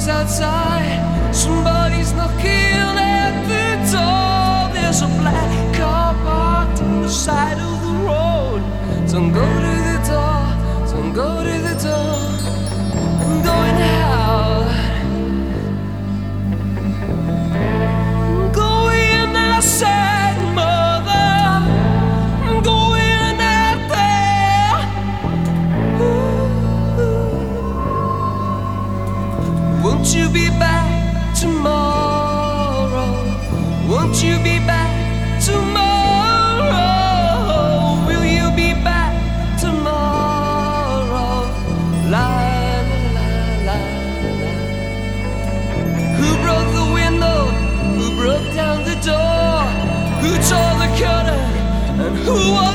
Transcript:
outside. Somebody's knocking at the door. There's a black car parked on the side of the road. Don't go to the door, don't go to the door. I'm going out. I'm going outside, mother. I'm going out there. Won't you be back tomorrow? Won't you be back tomorrow? Will you be back tomorrow? La la la la la. Who broke the window? Who broke down the door? Who tore the curtain? And who